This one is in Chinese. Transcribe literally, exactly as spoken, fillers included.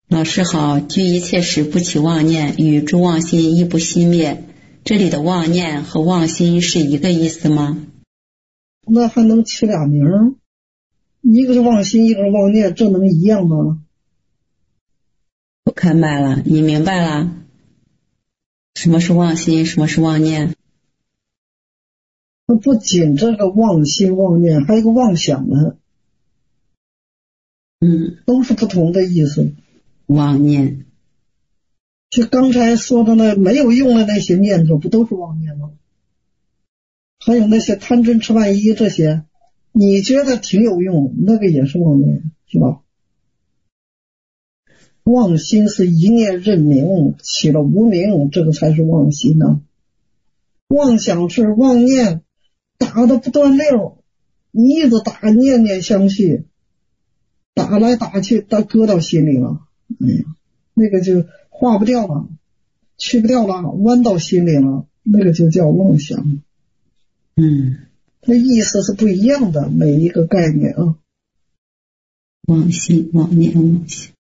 老师好，居一切时不起妄念，与诸妄心亦不熄灭。这里的妄念和妄心是一个意思吗？ 那还能起俩名？一个是妄心，一个是妄念，这能一样吗？ 不看白了，你明白了？什么是妄心，什么是妄念？ 那不仅这个妄心妄念，还有一个妄想呢。 嗯， 都是不同的意思。 妄念， 就刚才说的那没有用的那些念头，不都是妄念吗？还有那些贪嗔痴慢疑这些，你觉得挺有用，那个也是妄念，是吧？妄心是一念认明，起了无明，这个才是妄心呢。妄想是妄念，打的不断溜，你一直打，念念相续，打来打去，打搁到心里了，哎呀，那个就化不掉了，去不掉了，弯到心里了，那个就叫妄想。 嗯， 它意思是不一样的，每一个概念啊。 妄心、妄念、妄想。